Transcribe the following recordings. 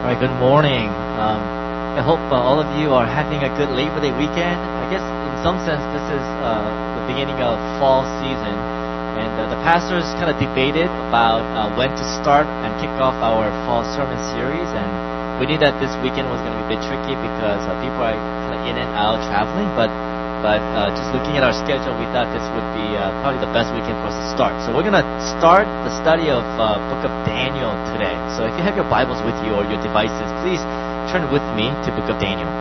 right, good morning. I hope all of you are having a good Labor Day weekend. I guess in some sense this is the beginning of fall season, and the pastors kind of debated about when to start and kick off our fall sermon series, and we knew that this weekend was going to be a bit tricky because people are kind of in and out traveling, but just looking at our schedule, we thought this would be probably the best weekend for us to start. So we're going to start the study of Book of Daniel today. So if you have your Bibles with you or your devices, please turn with me to Book of Daniel.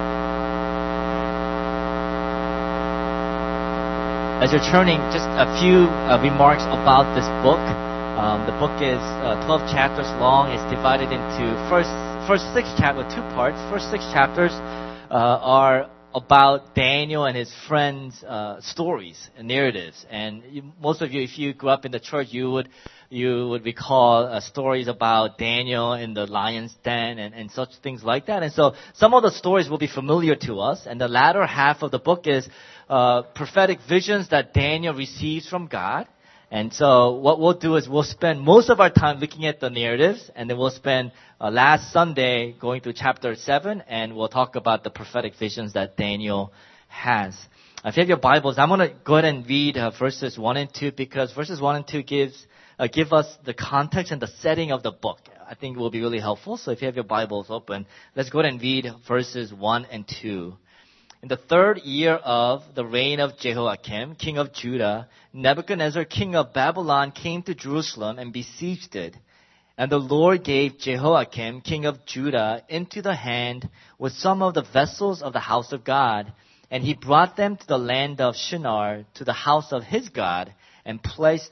As you're turning, just a few remarks about this book. The book is 12 chapters long. It's divided into first 6 chapters, 2 parts. First 6 chapters are about Daniel and his friends' stories and narratives. And most of you, if you grew up in the church, you would recall stories about Daniel in the lion's den and such things like that. And so some of the stories will be familiar to us. And the latter half of the book is prophetic visions that Daniel receives from God. And so what we'll do is we'll spend most of our time looking at the narratives, and then we'll spend last Sunday going through chapter 7, and we'll talk about the prophetic visions that Daniel has. If you have your Bibles, I'm going to go ahead and read verses 1 and 2, because verses 1 and 2 give us the context and the setting of the book. I think it will be really helpful. So if you have your Bibles open, let's go ahead and read verses 1 and 2. In the 3rd year of the reign of Jehoiakim, king of Judah, Nebuchadnezzar, king of Babylon, came to Jerusalem and besieged it. And the Lord gave Jehoiakim, king of Judah, into the hand with some of the vessels of the house of God. And he brought them to the land of Shinar, to the house of his God, and placed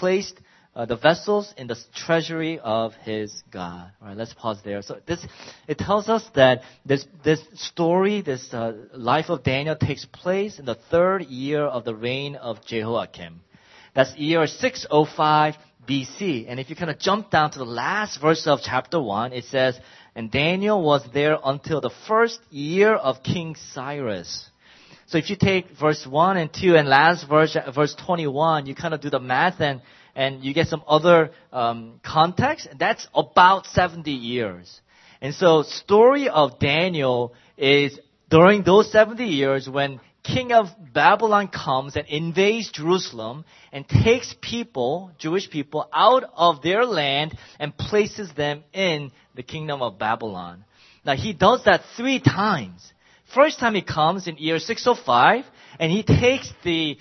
the vessels in the treasury of his God. All right, let's pause there. So it tells us that this story, this life of Daniel takes place in the 3rd year of the reign of Jehoiakim. That's year 605 BC. And if you kind of jump down to the last verse of chapter 1, it says, and Daniel was there until the 1st year of King Cyrus. So if you take verse 1 and 2 and last verse 21, you kind of do the math and you get some other context. That's about 70 years. And so story of Daniel is during those 70 years when king of Babylon comes and invades Jerusalem and takes people, Jewish people, out of their land and places them in the kingdom of Babylon. Now he does that 3 times. First time he comes in year 605, and he takes the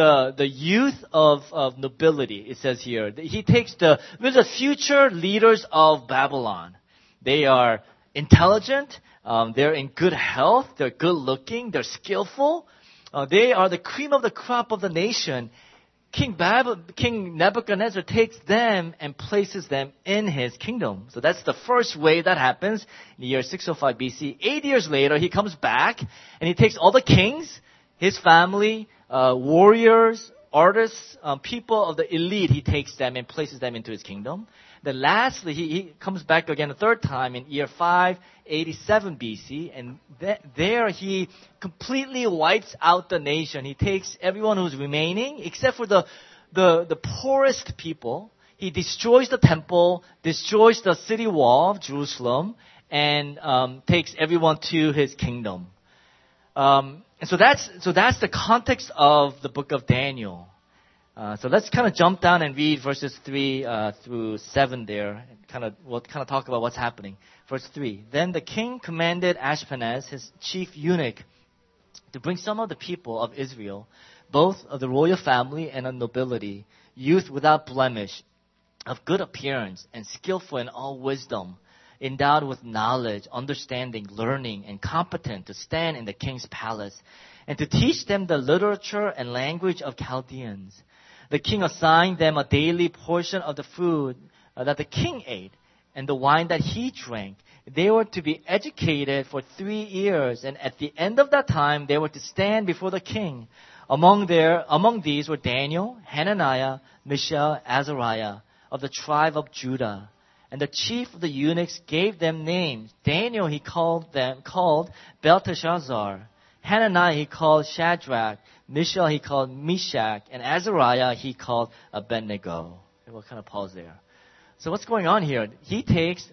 youth of nobility, it says here. He takes the future leaders of Babylon. They are intelligent, they're in good health, they're good looking, they're skillful. They are the cream of the crop of the nation. King Nebuchadnezzar takes them and places them in his kingdom. So that's the first way that happens in the year 605 BC. 8 years later, he comes back and he takes all the kings, his family, warriors, artists, people of the elite, he takes them and places them into his kingdom. Then lastly, he comes back again a 3rd time in year 587 BC, and there he completely wipes out the nation. He takes everyone who's remaining, except for the poorest people. He destroys the temple, destroys the city wall of Jerusalem, and takes everyone to his kingdom. And so that's the context of the book of Daniel. So let's kind of jump down and read verses 3 through 7 there. We'll kind of talk about what's happening. Verse 3. Then the king commanded Ashpenaz, his chief eunuch, to bring some of the people of Israel, both of the royal family and of nobility, youth without blemish, of good appearance and skillful in all wisdom, endowed with knowledge, understanding, learning, and competent to stand in the king's palace, and to teach them the literature and language of Chaldeans. The king assigned them a daily portion of the food that the king ate and the wine that he drank. They were to be educated for 3 years, and at the end of that time, they were to stand before the king. Among these were Daniel, Hananiah, Mishael, Azariah, of the tribe of Judah. And the chief of the eunuchs gave them names. Daniel he called Belteshazzar. Hananiah he called Shadrach. Mishael he called Meshach. And Azariah he called Abednego. And we'll kind of pause there. So what's going on here? He takes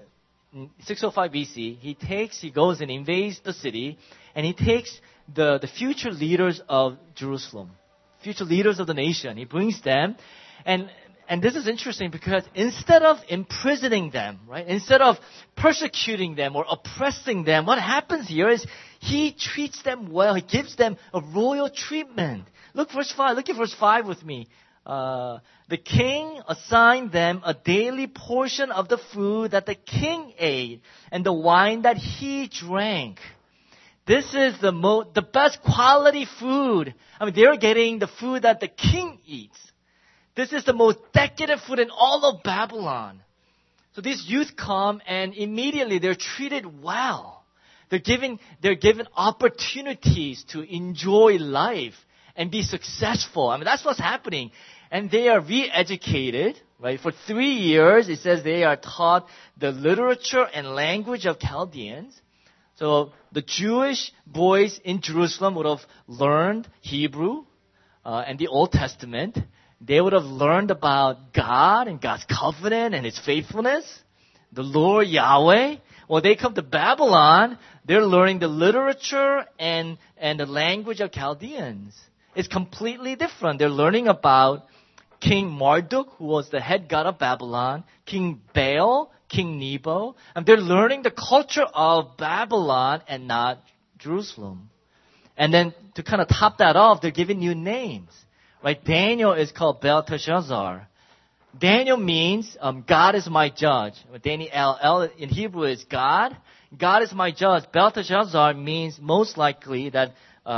605 BC, he goes and invades the city, and he takes the future leaders of Jerusalem, future leaders of the nation. He brings them, and this is interesting because instead of imprisoning them, right, instead of persecuting them or oppressing them, what happens here is he treats them well. He gives them a royal treatment. Look verse 5. Look at verse 5 with me. The king assigned them a daily portion of the food that the king ate and the wine that he drank. This is the best quality food. I mean, they're getting the food that the king eats. This is the most decadent food in all of Babylon. So these youth come and immediately they're treated well. They're given opportunities to enjoy life and be successful. I mean, that's what's happening. And they are re-educated, right? For 3 years, it says they are taught the literature and language of Chaldeans. So the Jewish boys in Jerusalem would have learned Hebrew and the Old Testament. They would have learned about God and God's covenant and His faithfulness, the Lord Yahweh. Well, they come to Babylon, they're learning the literature and the language of Chaldeans. It's completely different. They're learning about King Marduk, who was the head god of Babylon, King Baal, King Nebo. And they're learning the culture of Babylon and not Jerusalem. And then to kind of top that off, they're given new names. Right? Daniel is called Belteshazzar. Daniel means God is my judge. Daniel in Hebrew is God. God is my judge. Belteshazzar means most likely that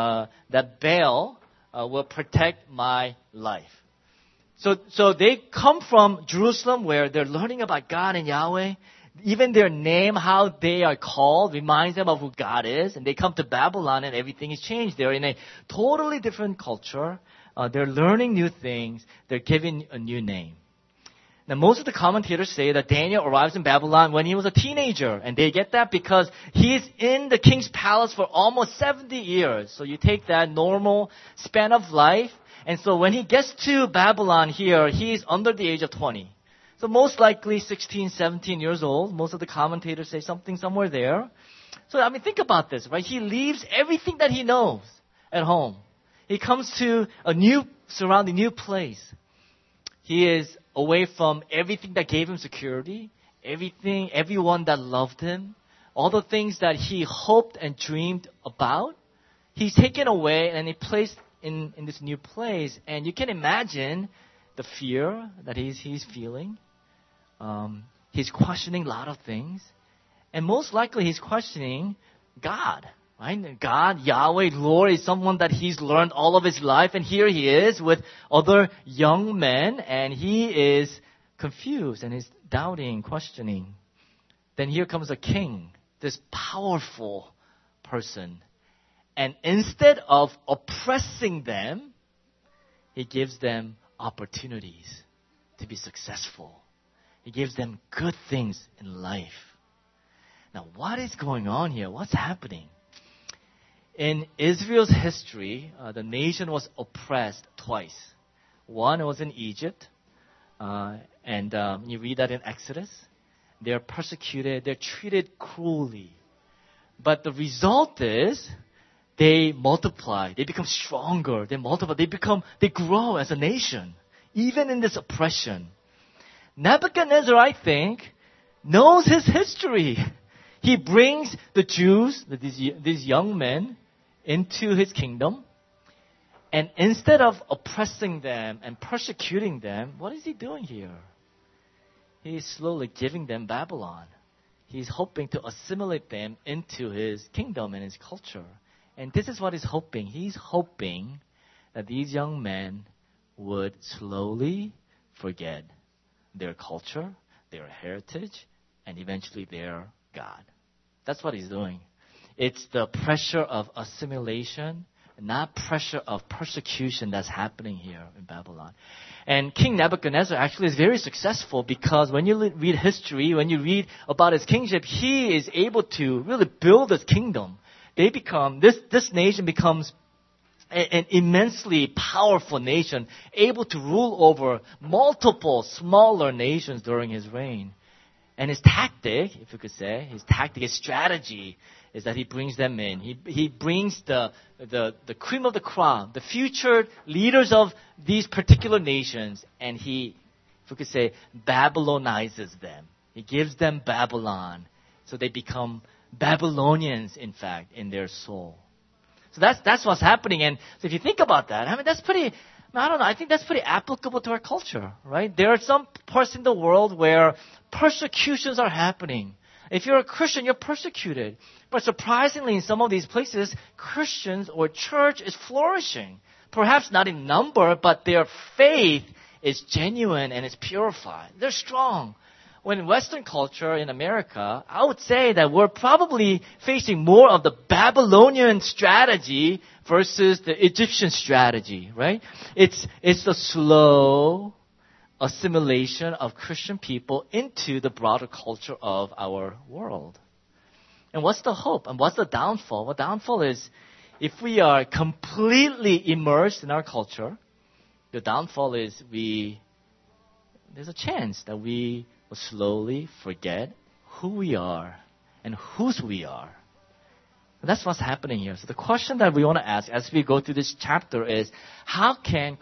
Baal will protect my life. So they come from Jerusalem where they're learning about God and Yahweh. Even their name, how they are called, reminds them of who God is. And they come to Babylon and everything is changed. They're in a totally different culture. They're learning new things. They're given a new name. Now, most of the commentators say that Daniel arrives in Babylon when he was a teenager. And they get that because he's in the king's palace for almost 70 years. So you take that normal span of life. And so when he gets to Babylon here, he's under the age of 20. So most likely 16, 17 years old. Most of the commentators say something somewhere there. So, I mean, think about this, right? He leaves everything that he knows at home. He comes to a new surrounding, new place. He is away from everything that gave him security, everyone that loved him, all the things that he hoped and dreamed about. He's taken away and he placed in this new place. And you can imagine the fear that he's feeling. He's questioning a lot of things. And most likely he's questioning God. Right? God, Yahweh, Lord, is someone that he's learned all of his life. And here he is with other young men. And he is confused and is doubting, questioning. Then here comes a king, this powerful person. And instead of oppressing them, he gives them opportunities to be successful. He gives them good things in life. Now, what is going on here? What's happening? In Israel's history, the nation was oppressed twice. One was in Egypt, and you read that in Exodus. They're persecuted, they're treated cruelly. But the result is they multiply, they become stronger, they multiply, they grow as a nation, even in this oppression. Nebuchadnezzar, I think, knows his history. He brings the Jews, these young men, into his kingdom. And instead of oppressing them and persecuting them, what is he doing here? He's slowly giving them Babylon. He's hoping to assimilate them into his kingdom and his culture. And this is what he's hoping. He's hoping that these young men would slowly forget their culture, their heritage, and eventually their God. That's what he's doing. It's the pressure of assimilation, not pressure of persecution that's happening here in Babylon. And King Nebuchadnezzar actually is very successful because when you read history, when you read about his kingship, he is able to really build his kingdom. This nation becomes an immensely powerful nation, able to rule over multiple smaller nations during his reign. And his tactic, if you could say, his strategy is that he brings them in. He brings the cream of the crop, the future leaders of these particular nations, and he, if we could say, Babylonizes them. He gives them Babylon. So they become Babylonians, in fact, in their soul. So that's what's happening. And so if you think about that, I mean, that's pretty, I don't know, I think that's pretty applicable to our culture, right? There are some parts in the world where persecutions are happening. If you're a Christian, you're persecuted. But surprisingly, in some of these places, Christians or church is flourishing. Perhaps not in number, but their faith is genuine and is purified. They're strong. When in Western culture in America, I would say that we're probably facing more of the Babylonian strategy versus the Egyptian strategy, right? It's the slow assimilation of Christian people into the broader culture of our world. And what's the hope? And what's the downfall? Well, downfall is if we are completely immersed in our culture, the downfall is there's a chance that we will slowly forget who we are and whose we are. And that's what's happening here. So the question that we want to ask as we go through this chapter is, how can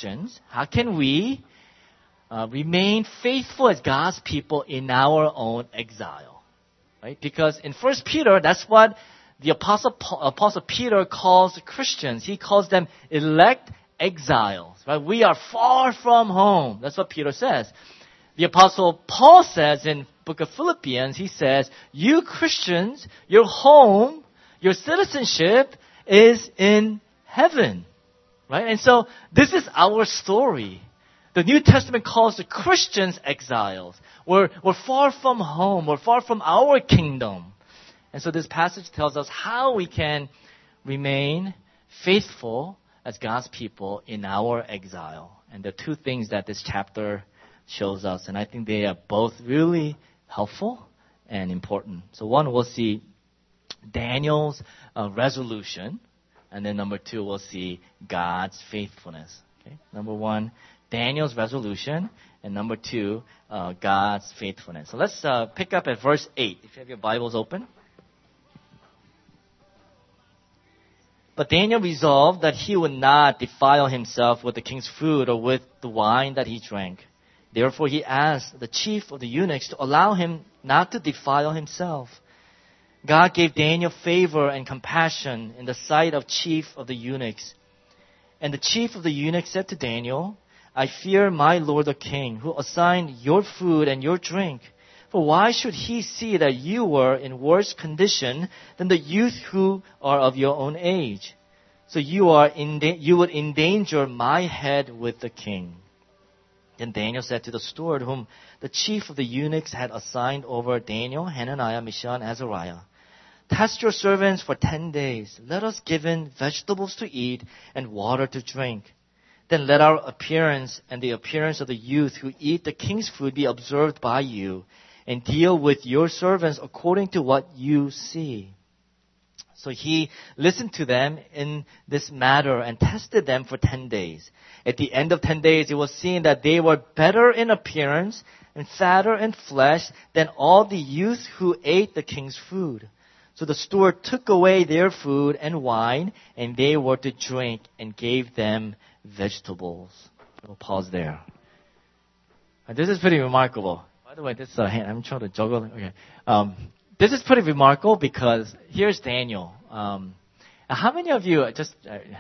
we remain faithful as God's people in our own exile? Right? Because in 1 Peter, that's what the Apostle Peter calls Christians. He calls them elect exiles. Right? We are far from home. That's what Peter says. The Apostle Paul says in book of Philippians, he says, you Christians, your home, your citizenship is in heaven. Right? And so this is our story. The New Testament calls the Christians exiles. We're far from home. We're far from our kingdom. And so this passage tells us how we can remain faithful as God's people in our exile. And the two things that this chapter shows us, and I think they are both really helpful and important. So one, we'll see Daniel's resolution, and then number two, we'll see God's faithfulness. Okay? Number one, Daniel's resolution, and number two, God's faithfulness. So let's pick up at verse 8, if you have your Bibles open. But Daniel resolved that he would not defile himself with the king's food or with the wine that he drank. Therefore he asked the chief of the eunuchs to allow him not to defile himself. God gave Daniel favor and compassion in the sight of chief of the eunuchs. And the chief of the eunuchs said to Daniel, I fear my lord the king, who assigned your food and your drink. For why should he see that you were in worse condition than the youth who are of your own age? So you would endanger my head with the king. Then Daniel said to the steward, whom the chief of the eunuchs had assigned over Daniel, Hananiah, Mishael, and Azariah, test your servants for 10 days. Let us give in vegetables to eat and water to drink. Then let our appearance and the appearance of the youth who eat the king's food be observed by you, and deal with your servants according to what you see. So he listened to them in this matter and tested them for 10 days. At the end of 10 days, it was seen that they were better in appearance and fatter in flesh than all the youth who ate the king's food. So the steward took away their food and wine, and they were to drink, and gave them vegetables. We'll pause there. This is pretty remarkable. By the way, this I'm trying to juggle. Okay. This is pretty remarkable because here's Daniel. How many of you are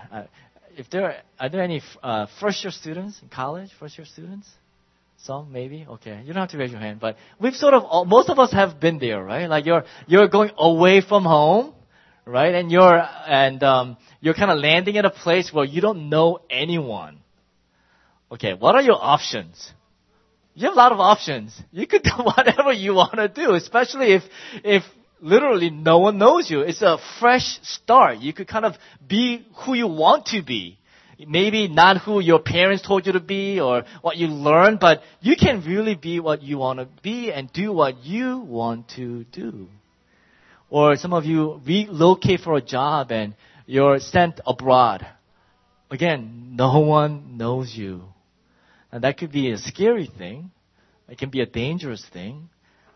there any first-year students in college? First-year students? Some, maybe? Okay. You don't have to raise your hand, but we've most of us have been there, right? Like you're going away from home, right? And you're kind of landing at a place where you don't know anyone. Okay. What are your options? You have a lot of options. You could do whatever you want to do, especially if literally no one knows you. It's a fresh start. You could kind of be who you want to be. Maybe not who your parents told you to be or what you learned, but you can really be what you want to be and do what you want to do. Or some of you relocate for a job and you're sent abroad. Again, no one knows you. And that could be a scary thing. It can be a dangerous thing.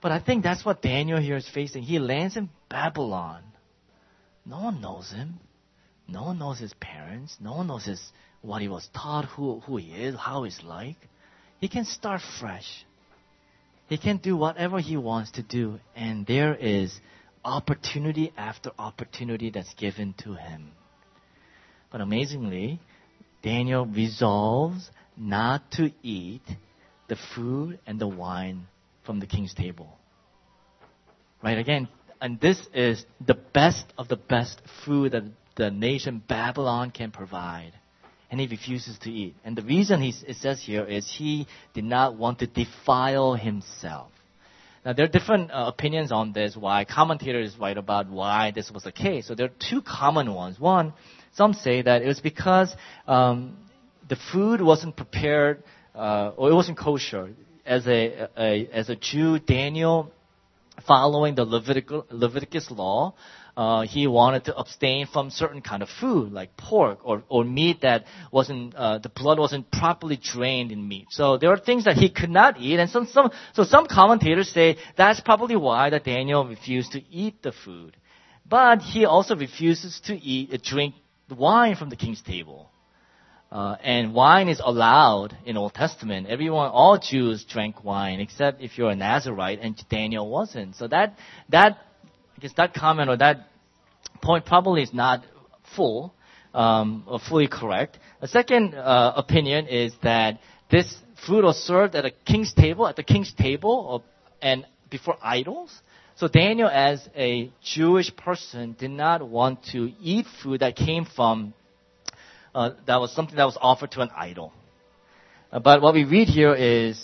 But I think that's what Daniel here is facing. He lands in Babylon. No one knows him. No one knows his parents. No one knows what he was taught, who he is, how he's like. He can start fresh. He can do whatever he wants to do. And there is opportunity after opportunity that's given to him. But amazingly, Daniel resolves not to eat the food and the wine from the king's table. Right? Again, and this is the best of the best food that the nation Babylon can provide. And he refuses to eat. And the reason it says here is he did not want to defile himself. Now, there are different opinions on this, why commentators write about why this was the case. So there are two common ones. One, some say that it was because the food wasn't prepared or it wasn't kosher. As a Jew, Daniel, following the Leviticus law, he wanted to abstain from certain kind of food, like pork or meat that wasn't the blood wasn't properly drained in meat. So there are things that he could not eat, and some commentators say that's probably why that Daniel refused to eat the food. But he also refuses to drink the wine from the king's table. And wine is allowed in Old Testament. All Jews drank wine, except if you're a Nazirite, and Daniel wasn't. So I guess that comment or that point probably is not full or fully correct. The second opinion is that this food was served at the king's table, and before idols. So Daniel, as a Jewish person, did not want to eat food that came from that was something that was offered to an idol. But what we read here is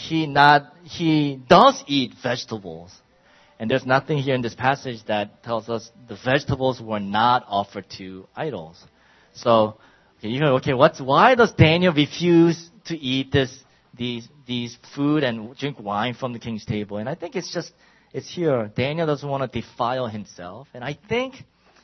he does eat vegetables. And there's nothing here in this passage that tells us the vegetables were not offered to idols. So, why does Daniel refuse to eat these food and drink wine from the king's table? And I think it's here. Daniel doesn't want to defile himself. And I think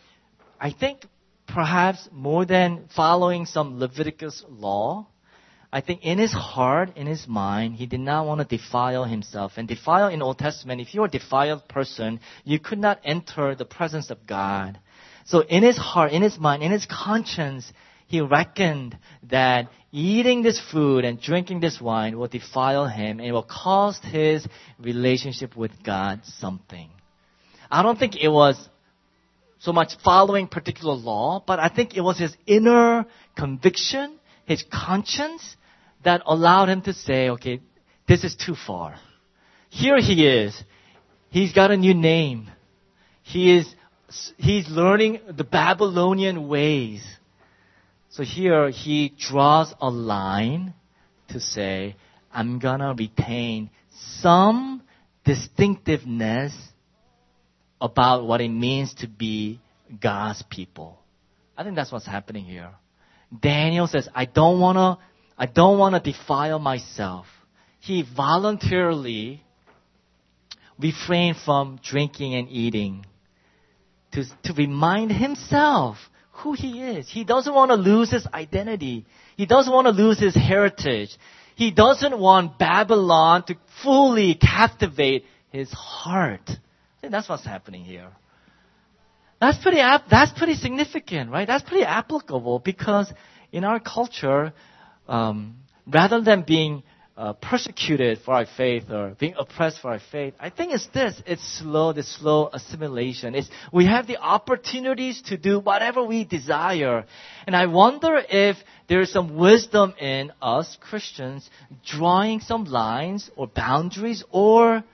perhaps more than following some Leviticus law, I think in his heart, in his mind, he did not want to defile himself. And defile in Old Testament, if you were a defiled person, you could not enter the presence of God. So in his heart, in his mind, in his conscience, he reckoned that eating this food and drinking this wine will defile him and it will cost his relationship with God something. I don't think it was so much following particular law, but I think it was his inner conviction, his conscience, that allowed him to say, okay, this is too far. Here he is. He's got a new name. He's learning the Babylonian ways. So here he draws a line to say, I'm gonna retain some distinctiveness about what it means to be God's people. I think that's what's happening here. Daniel says, I don't want to defile myself. He voluntarily refrained from drinking and eating to remind himself who he is. He doesn't want to lose his identity. He doesn't want to lose his heritage. He doesn't want Babylon to fully captivate his heart. I think that's what's happening here. That's pretty significant, right? That's pretty applicable because in our culture, rather than being persecuted for our faith or being oppressed for our faith, I think it's slow assimilation. We have the opportunities to do whatever we desire. And I wonder if there's some wisdom in us Christians drawing some lines or boundaries or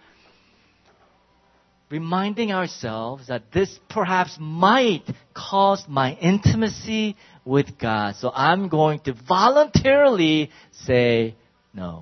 reminding ourselves that this perhaps might cost my intimacy with God. So I'm going to voluntarily say no.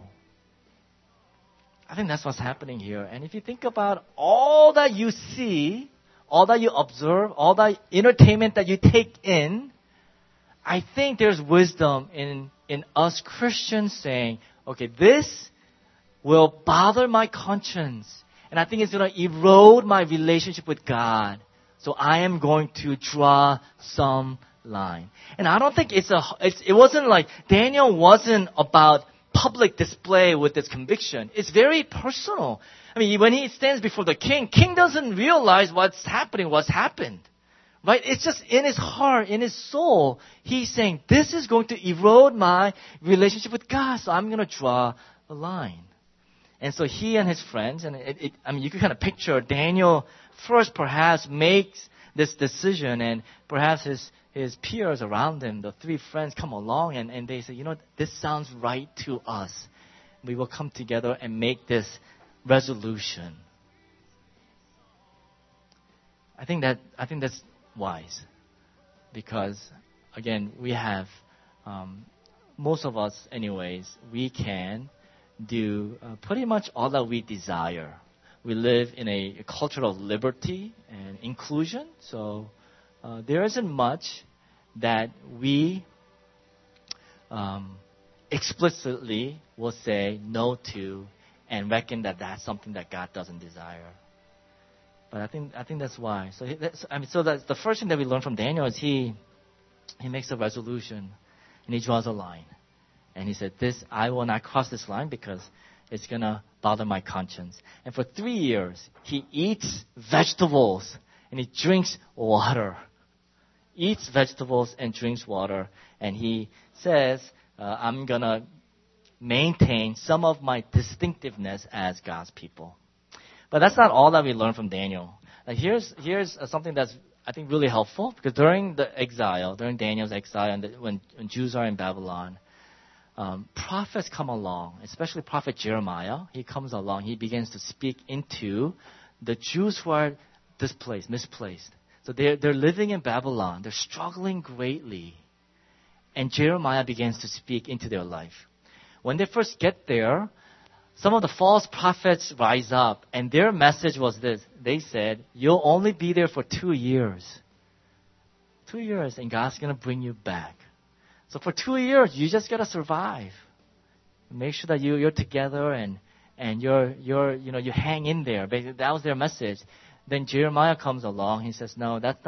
I think that's what's happening here. And if you think about all that you see, all that you observe, all that entertainment that you take in, I think there's wisdom in us Christians saying, okay, this will bother my conscience. And I think it's going to erode my relationship with God. So I am going to draw some line. And I don't think it wasn't like Daniel wasn't about public display with this conviction. It's very personal. I mean, when he stands before the king doesn't realize what's happening, what's happened. Right? It's just in his heart, in his soul. He's saying, this is going to erode my relationship with God, so I'm going to draw a line. And so he and his friends, and you can kind of picture Daniel first perhaps makes this decision, and perhaps his peers around him, the three friends, come along and they say, this sounds right to us. We will come together and make this resolution. I think that's wise, because again, we have most of us, anyways, we can do pretty much all that we desire. We live in a culture of liberty and inclusion, so there isn't much that we explicitly will say no to and reckon that that's something that God doesn't desire. But I think that's why. So that's the first thing that we learn from Daniel is he makes a resolution and he draws a line. And he said, I will not cross this line because it's going to bother my conscience. And for 3 years, he eats vegetables and he drinks water. Eats vegetables and drinks water. And he says, I'm going to maintain some of my distinctiveness as God's people. But that's not all that we learn from Daniel. Here's something that's, I think, really helpful. Because during Daniel's exile, and when Jews are in Babylon, prophets come along, especially prophet Jeremiah. He comes along. He begins to speak into the Jews who are misplaced. So they're living in Babylon. They're struggling greatly. And Jeremiah begins to speak into their life. When they first get there, some of the false prophets rise up, and their message was this. They said, you'll only be there for 2 years. 2 years, and God's going to bring you back. So for 2 years, you just got to survive. Make sure that you're together and you hang in there. Basically, that was their message. Then Jeremiah comes along. He says, no, that's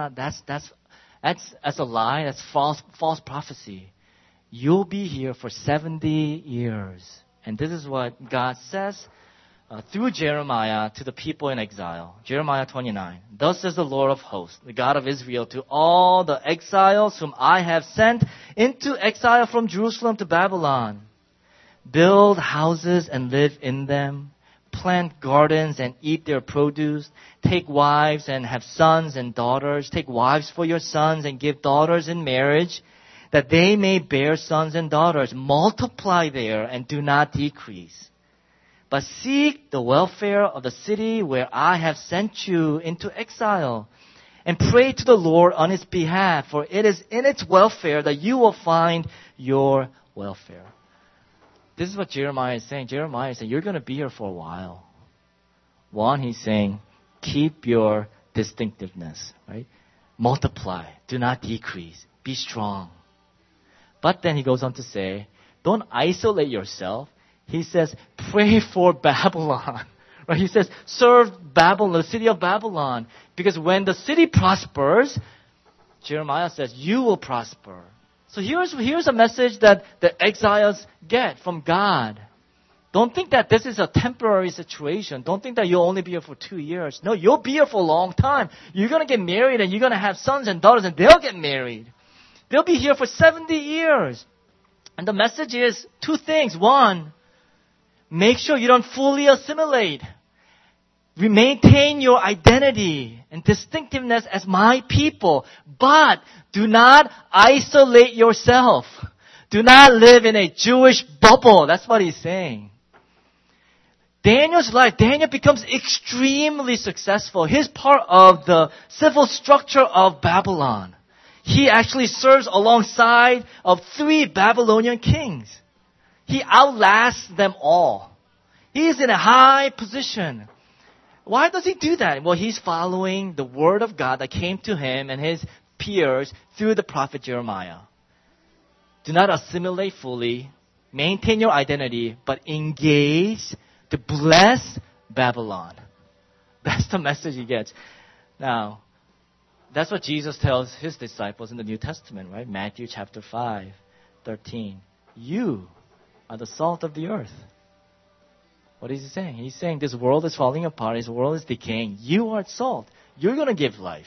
a lie. That's false prophecy. You'll be here for 70 years. And this is what God says through Jeremiah to the people in exile. Jeremiah 29. Thus says the Lord of hosts, the God of Israel, to all the exiles whom I have sent into exile from Jerusalem to Babylon. Build houses and live in them. Plant gardens and eat their produce. Take wives and have sons and daughters. Take wives for your sons and give daughters in marriage, that they may bear sons and daughters. Multiply there and do not decrease. But seek the welfare of the city where I have sent you into exile, and pray to the Lord on its behalf, for it is in its welfare that you will find your welfare. This is what Jeremiah is saying. Jeremiah is saying, you're going to be here for a while. One, he's saying, keep your distinctiveness, right? Multiply. Do not decrease. Be strong. But then he goes on to say, don't isolate yourself. He says, pray for Babylon. Right? He says, serve Babylon, the city of Babylon. Because when the city prospers, Jeremiah says, you will prosper. So here's a message that the exiles get from God. Don't think that this is a temporary situation. Don't think that you'll only be here for 2 years. No, you'll be here for a long time. You're going to get married and you're going to have sons and daughters and they'll get married. They'll be here for 70 years. And the message is 2 things. One, make sure you don't fully assimilate. Maintain your identity and distinctiveness as my people. But do not isolate yourself. Do not live in a Jewish bubble. That's what he's saying. Daniel's life, Daniel becomes extremely successful. He's part of the civil structure of Babylon. He actually serves alongside of 3 Babylonian kings. He outlasts them all. He is in a high position. Why does he do that? Well, he's following the word of God that came to him and his peers through the prophet Jeremiah. Do not assimilate fully. Maintain your identity, but engage to bless Babylon. That's the message he gets. Now, that's what Jesus tells his disciples in the New Testament, right? Matthew chapter 5, 13. You are the salt of the earth. What is he saying? He's saying this world is falling apart. This world is decaying. You are salt. You're going to give life.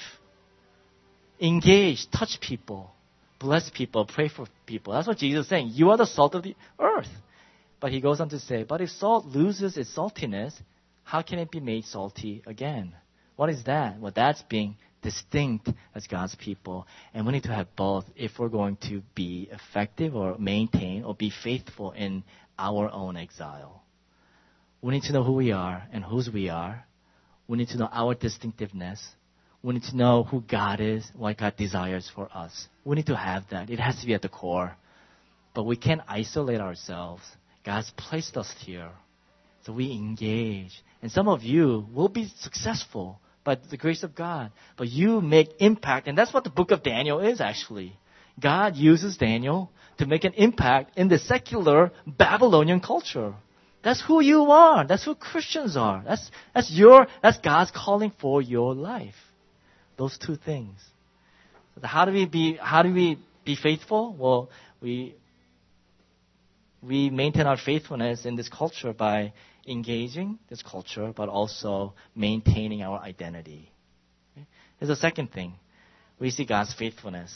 Engage, touch people, bless people, pray for people. That's what Jesus is saying. You are the salt of the earth. But he goes on to say, but if salt loses its saltiness, how can it be made salty again? What is that? Well, that's being distinct as God's people. And we need to have both if we're going to be effective or maintain or be faithful in our own exile. We need to know who we are and whose we are. We need to know our distinctiveness. We need to know who God is, what God desires for us. We need to have that. It has to be at the core. But we can't isolate ourselves. God's placed us here. So we engage. And some of you will be successful by the grace of God. But you make impact. And that's what the book of Daniel is actually. God uses Daniel to make an impact in the secular Babylonian culture. That's who you are. That's who Christians are. That's God's calling for your life. Those two things. So how do we be faithful? Well, we maintain our faithfulness in this culture by engaging this culture, but also maintaining our identity. Okay? Here's the second thing. We see God's faithfulness.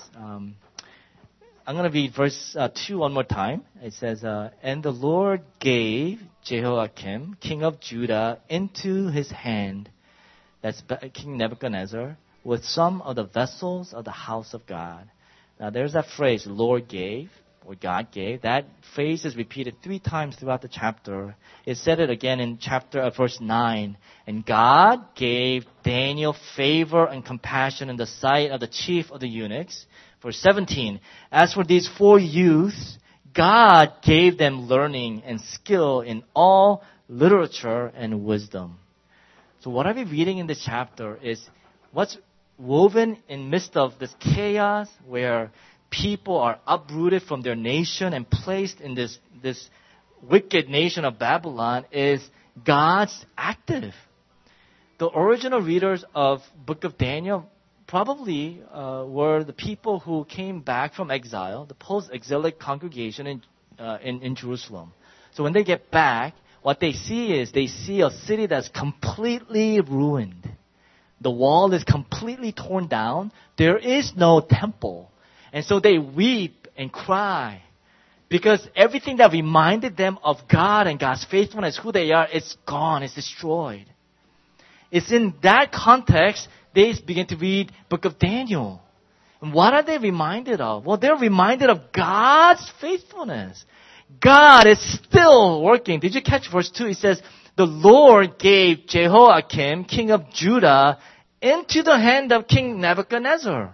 I'm going to read verse 2 one more time. It says, and the Lord gave Jehoiakim, king of Judah, into his hand, that's King Nebuchadnezzar, with some of the vessels of the house of God. Now there's that phrase, Lord gave, or God gave. That phrase is repeated 3 times throughout the chapter. It said it again in verse 9. And God gave Daniel favor and compassion in the sight of the chief of the eunuchs. Verse 17. As for these 4 youths, God gave them learning and skill in all literature and wisdom. So what are we reading in this chapter is what's woven in midst of this chaos where people are uprooted from their nation and placed in this wicked nation of Babylon is God's active. The original readers of Book of Daniel probably were the people who came back from exile, the post-exilic congregation in Jerusalem. So when they get back, what they see is a city that's completely ruined. The wall is completely torn down. There is no temple. And so they weep and cry because everything that reminded them of God and God's faithfulness, who they are, it's gone, it's destroyed. It's in that context they begin to read Book of Daniel. And what are they reminded of? Well, they're reminded of God's faithfulness. God is still working. Did you catch verse 2? It says, the Lord gave Jehoiakim, king of Judah, into the hand of King Nebuchadnezzar.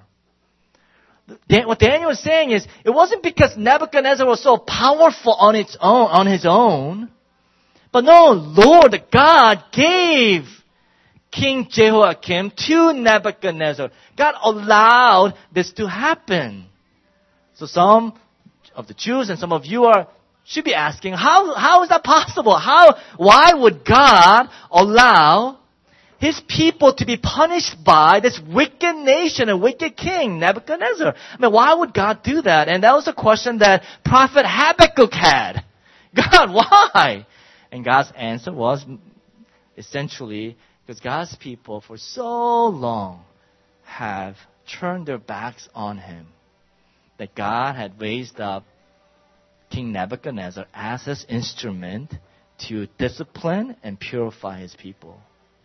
What Daniel is saying is, it wasn't because Nebuchadnezzar was so powerful on his own, but no, Lord God gave King Jehoiakim to Nebuchadnezzar. God allowed this to happen. So some of the Jews and some of you should be asking, how is that possible? Why would God allow His people to be punished by this wicked nation and wicked king, Nebuchadnezzar? I mean, why would God do that? And that was a question that Prophet Habakkuk had. God, why? And God's answer was essentially because God's people for so long have turned their backs on Him that God had raised up King Nebuchadnezzar as His instrument to discipline and purify His people.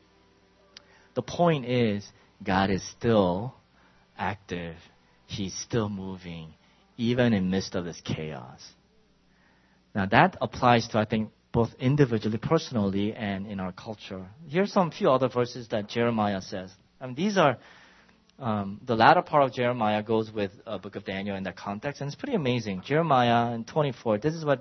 The point is, God is still active. He's still moving, even in the midst of this chaos. Now that applies to, I think, both individually, personally, and in our culture. Here's some few other verses that Jeremiah says. These are, the latter part of Jeremiah goes with Book of Daniel in that context, and it's pretty amazing. Jeremiah in 24, this is what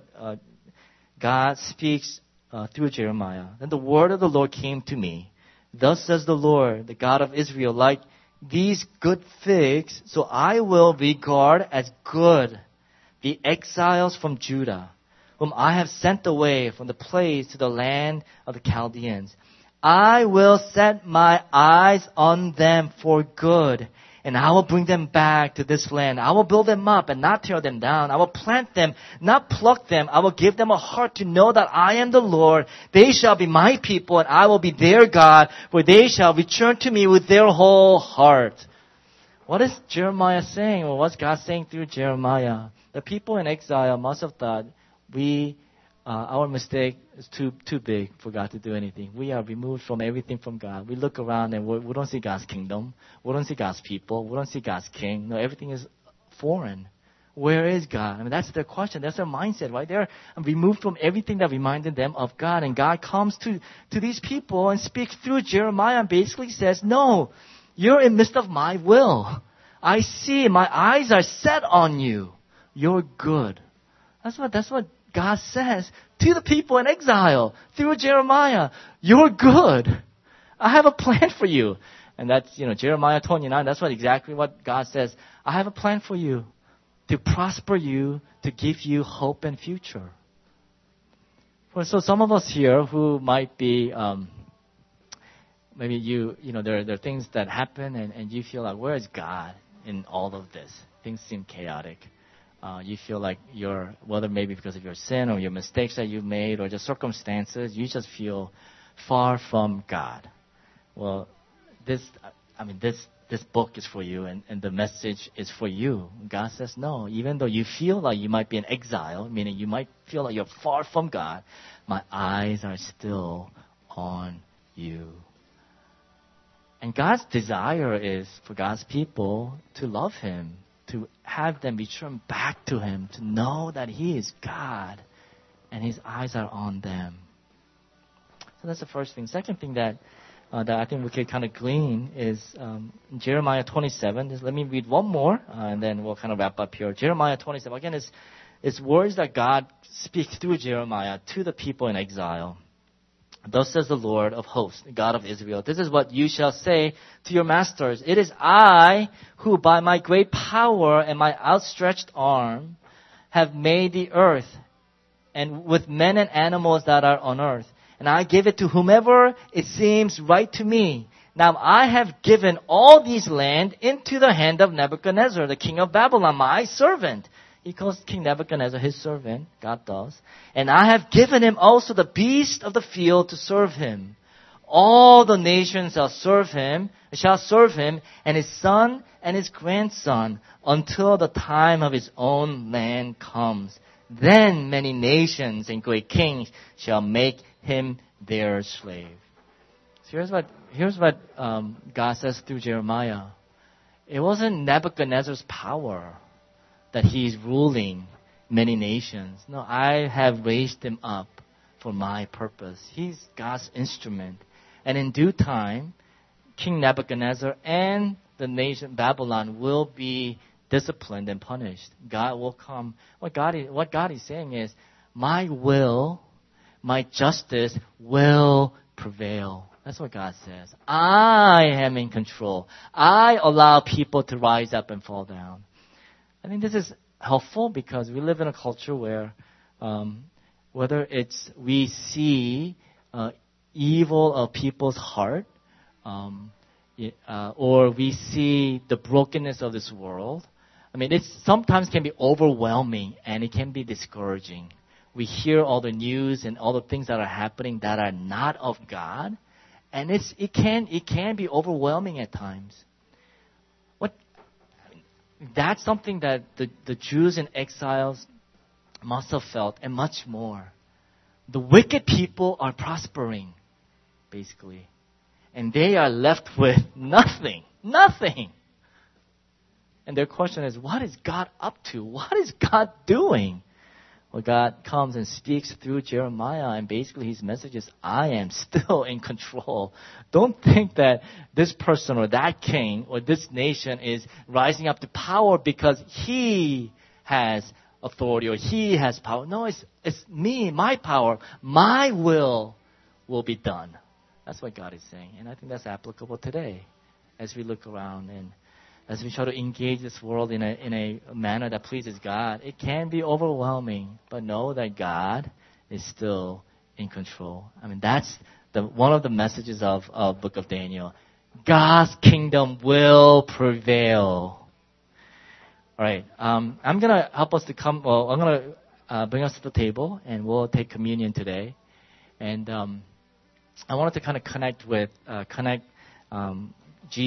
God speaks through Jeremiah. Then the word of the Lord came to me. Thus says the Lord, the God of Israel, like these good figs, so I will regard as good the exiles from Judah, whom I have sent away from the place to the land of the Chaldeans. I will set my eyes on them for good, and I will bring them back to this land. I will build them up and not tear them down. I will plant them, not pluck them. I will give them a heart to know that I am the Lord. They shall be my people, and I will be their God, for they shall return to me with their whole heart. What is Jeremiah saying? Or what's God saying through Jeremiah? The people in exile must have thought, our mistake is too big for God to do anything. We are removed from everything from God. We look around and we don't see God's kingdom. We don't see God's people. We don't see God's king. No, everything is foreign. Where is God? I mean, that's their question. That's their mindset, right? They're removed from everything that reminded them of God. And God comes to these people and speaks through Jeremiah and basically says, no, you're in midst of my will. I see. My eyes are set on you. You're good. That's what God says to the people in exile through Jeremiah. You're good. I have a plan for you. And that's, Jeremiah 29. That's exactly what God says. I have a plan for you to prosper you, to give you hope and future. So some of us here who might be, maybe there are things that happen and you feel like, where is God in all of this? Things seem chaotic. You feel like whether maybe because of your sin or your mistakes that you've made or just circumstances, you just feel far from God. Well, this book is for you and the message is for you. God says, no, even though you feel like you might be in exile, meaning you might feel like you're far from God, my eyes are still on you. And God's desire is for God's people to love Him, to have them return back to Him, to know that He is God and His eyes are on them. So that's the first thing. Second thing that I think we could kind of glean is Jeremiah 27. Let me read one more and then we'll kind of wrap up here. Jeremiah 27. Again, it's words that God speaks through Jeremiah to the people in exile. Thus says the Lord of hosts, God of Israel, this is what you shall say to your masters. It is I who by my great power and my outstretched arm have made the earth and with men and animals that are on earth. And I give it to whomever it seems right to me. Now I have given all these land into the hand of Nebuchadnezzar, the king of Babylon, my servant. He calls King Nebuchadnezzar his servant. God does. And I have given him also the beasts of the field to serve him. All the nations shall serve him, and his son and his grandson, until the time of his own land comes. Then many nations and great kings shall make him their slave. So here's what God says through Jeremiah. It wasn't Nebuchadnezzar's power that he is ruling many nations. No, I have raised him up for my purpose. He's God's instrument. And in due time, King Nebuchadnezzar and the nation Babylon will be disciplined and punished. God will come. What God is saying is, my will, my justice will prevail. That's what God says. I am in control. I allow people to rise up and fall down. I think this is helpful because we live in a culture where whether it's we see evil of people's heart or we see the brokenness of this world. I mean, it sometimes can be overwhelming and it can be discouraging. We hear all the news and all the things that are happening that are not of God, and it can be overwhelming at times. That's something that the Jews in exiles must have felt, and much more. The wicked people are prospering, basically. And they are left with nothing. Nothing. And their question is, what is God up to? What is God doing? Well, God comes and speaks through Jeremiah, and basically his message is, I am still in control. Don't think that this person or that king or this nation is rising up to power because he has authority or he has power. No, it's me, my power, my will be done. That's what God is saying. And I think that's applicable today as we look around and as we try to engage this world in a manner that pleases God. It can be overwhelming, but know that God is still in control. I mean, that's one of the messages of Book of Daniel. God's kingdom will prevail. All right. I'm gonna help us to come. Well, I'm gonna bring us to the table, and we'll take communion today. And I wanted to kind of connect